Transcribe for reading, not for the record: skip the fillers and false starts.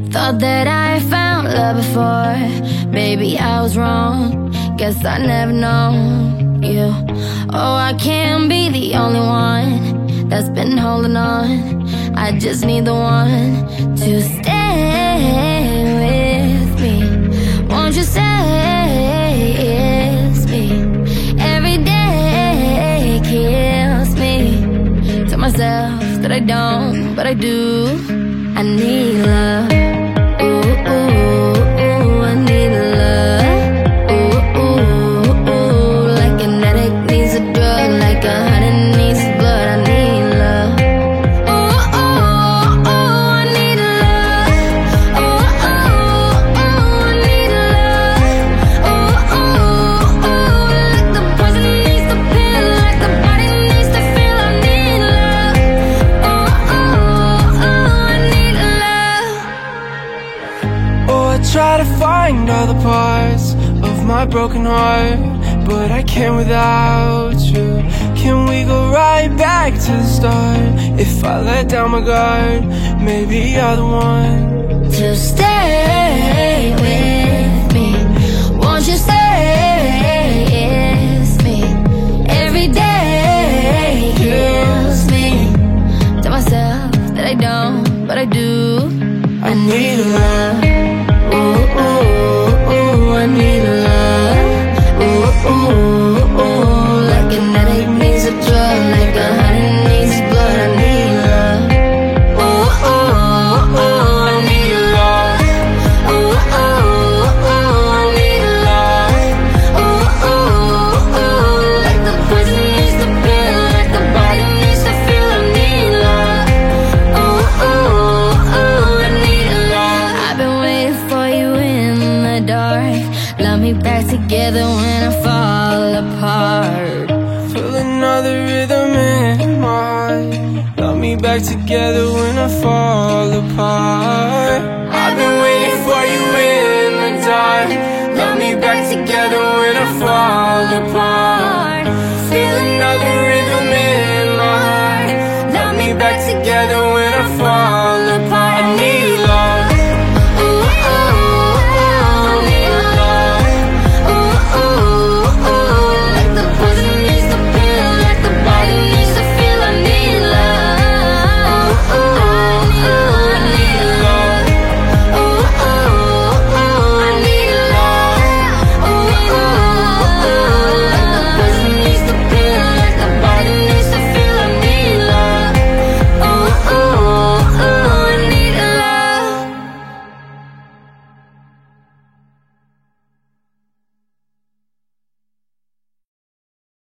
Thought that I found love before. Baby, I was wrong. Guess I never known you. Oh, I can't be the only one that's been holding on. I just need the one to stay with me. Won't you say it's me? Every day kills me. Tell myself that I don't, but I do. I need love. Ooh, ooh, ooh, I need love. Ooh, ooh, ooh, like an addict needs a drug, like a honey needs blood. I need love. Ooh, ooh, ooh, I need love. Ooh, ooh, ooh, I need love. Ooh, ooh, ooh, like the poison needs the pill, like the body needs to feel. I need love. Ooh, ooh, ooh, I need love. Oh, I try to find all the parts of my broken heart, but I can't without you. Can we go right back to the start? If I let down my guard, maybe you're the one To stay with me. Won't you say it's me? Every day kills me. Tell myself that I don't, but I do. I need love. Ooh, ooh, ooh, I need love. Ooh, ooh, ooh, like an addict needs a drug, like a honey needs blood. I need love. Ooh, ooh, ooh, I need love. Ooh, ooh, ooh, I need love. Ooh, ooh, ooh, like the poison needs the pill, like the body needs to feel. I need love. Ooh, ooh, ooh, I need love. I've been waiting for you in the dark. Love me back together when I fall apart. Feel another rhythm in my heart. Love me back together when I fall apart.